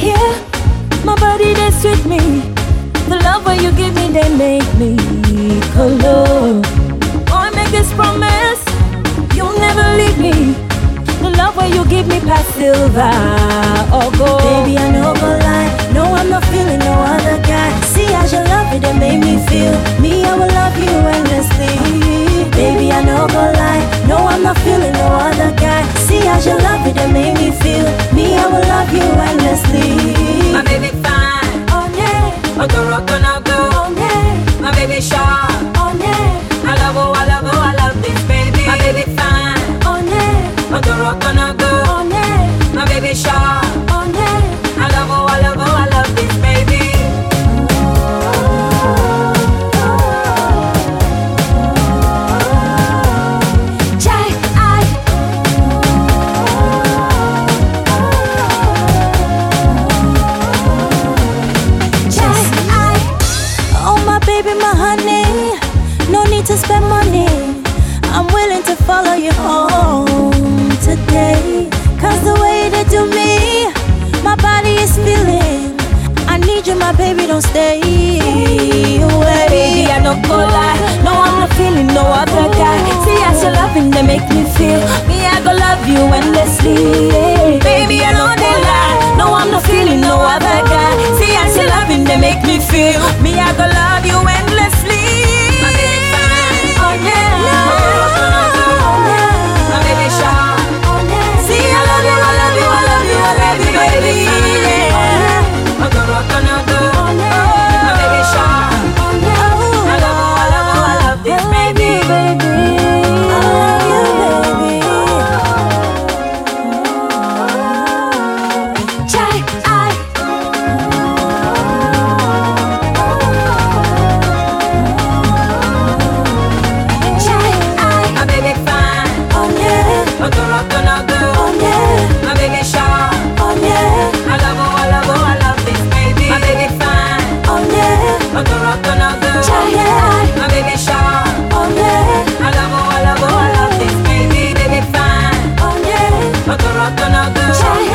here, my body they sweet me. The love when you give me, they make me color. Boy, make this promise, you'll never leave me. The love when you give me past silver or gold. Baby, I know go lie. No, I'm not feeling no other guy. See as you love it, it made me feel. Me, I will love you endlessly. Baby, I know go lie. No, I'm not feeling no other guy. See as you love it, it made me feel. Me, I will love you endlessly. My baby fine, Oh yeah, oh go rock on a go. oh yeah, My baby sharp, oh yeah, I love oh, I love oh, I love this baby. My baby fine, oh yeah, oh go rock on a go. oh yeah, My baby sharp, oh yeah. I love oh, I love oh, I love this baby. Baby, my honey, no need to spend money. I'm willing to follow you home today. Cause the way that do me, my body is feeling. I need you, my baby, don't stay away. Baby, I don't go lie. No, I'm not feeling no other guy. See as you're loving, they make me feel. Me, I go love you endlessly. Baby, I know they lie. No, I'm not feeling no other guy. See as you're loving, they make me feel. Me, I go love you endlessly. My baby fine, Oh yeah, oh yeah, my baby sharp. see I love you, I love you, I love you, I love you, baby. Yeah. I go rock on a go. My baby sharp, I love oh, I love oh, I love this baby. I love you, baby. Chai, My baby fine, Oh yeah, I go rock on a go. oh yeah, My baby sharp, oh yeah, I love oh, I love oh, I love this baby. My baby fine, oh yeah, I go rock on a go. yeah, My baby sharp, oh yeah, I love oh, I love oh, I love this baby. Baby fine, oh yeah, I go rock on a go. yeah.